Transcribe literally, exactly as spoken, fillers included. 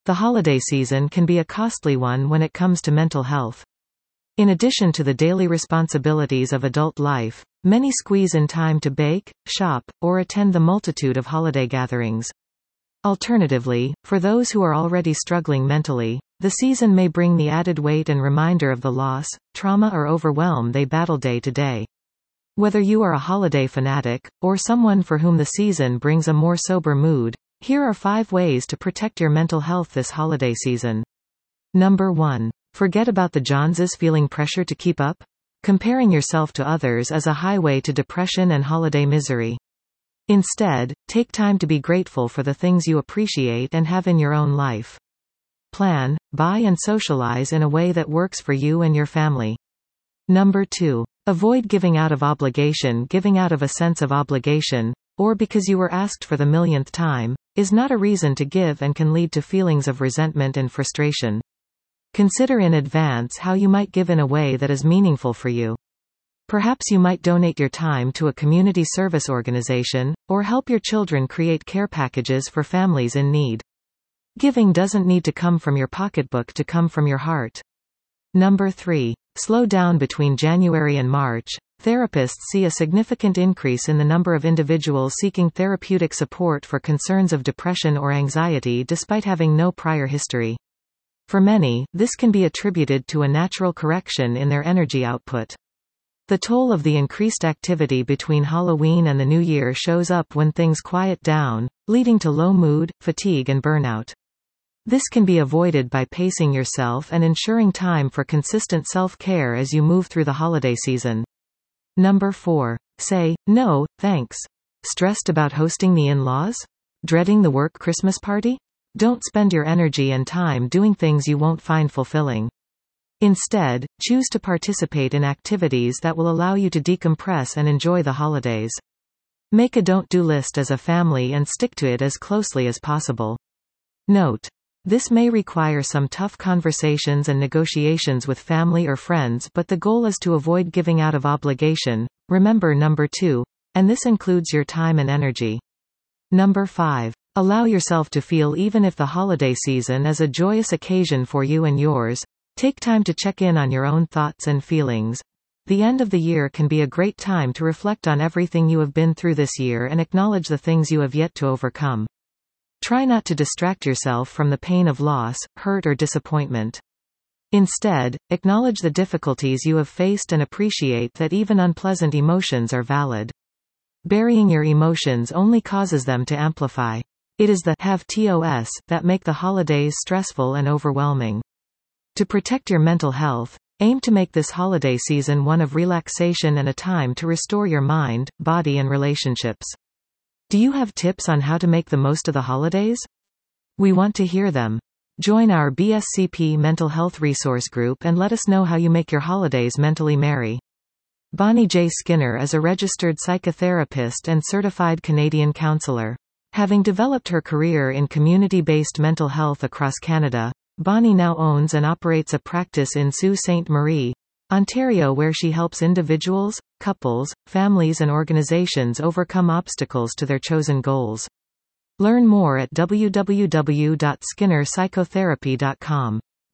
The holiday season can be a costly one when it comes to mental health. In addition to the daily responsibilities of adult life, many squeeze in time to bake, shop, or attend the multitude of holiday gatherings. Alternatively, for those who are already struggling mentally, the season may bring the added weight and reminder of the loss, trauma or overwhelm they battle day to day. Whether you are a holiday fanatic, or someone for whom the season brings a more sober mood, here are five ways to protect your mental health this holiday season. Number one. Forget about the Joneses feeling pressure to keep up. Comparing yourself to others is a highway to depression and holiday misery. Instead, take time to be grateful for the things you appreciate and have in your own life. Plan, buy and socialize in a way that works for you and your family. Number two. Avoid giving out of obligation. Giving out of a sense of obligation, or because you were asked for the millionth time, is not a reason to give and can lead to feelings of resentment and frustration. Consider in advance how you might give in a way that is meaningful for you. Perhaps you might donate your time to a community service organization, or help your children create care packages for families in need. Giving doesn't need to come from your pocketbook to come from your heart. Number three. Slow down. Between January and March, therapists see a significant increase in the number of individuals seeking therapeutic support for concerns of depression or anxiety despite having no prior history. For many, this can be attributed to a natural correction in their energy output. The toll of the increased activity between Halloween and the New Year shows up when things quiet down, leading to low mood, fatigue and burnout. This can be avoided by pacing yourself and ensuring time for consistent self-care as you move through the holiday season. Number four. Say, no, thanks. Stressed about hosting the in-laws? Dreading the work Christmas party? Don't spend your energy and time doing things you won't find fulfilling. Instead, choose to participate in activities that will allow you to decompress and enjoy the holidays. Make a don't-do list as a family and stick to it as closely as possible. Note: this may require some tough conversations and negotiations with family or friends, but the goal is to avoid giving out of obligation. Remember number two, and this includes your time and energy. Number five. Allow yourself to feel. Even if the holiday season is a joyous occasion for you and yours, take time to check in on your own thoughts and feelings. The end of the year can be a great time to reflect on everything you have been through this year and acknowledge the things you have yet to overcome. Try not to distract yourself from the pain of loss, hurt or disappointment. Instead, acknowledge the difficulties you have faced and appreciate that even unpleasant emotions are valid. Burying your emotions only causes them to amplify. It is the have tos that make the holidays stressful and overwhelming. To protect your mental health, aim to make this holiday season one of relaxation and a time to restore your mind, body and relationships. Do you have tips on how to make the most of the holidays? We want to hear them. Join our B S C P Mental Health Resource Group and let us know how you make your holidays mentally merry. Bonnie J. Skinner is a registered psychotherapist and certified Canadian counselor. Having developed her career in community-based mental health across Canada, Bonnie now owns and operates a practice in Sault Ste. Marie, Ontario, where she helps individuals, couples, families and organizations overcome obstacles to their chosen goals. Learn more at w w w dot skinner psychotherapy dot com.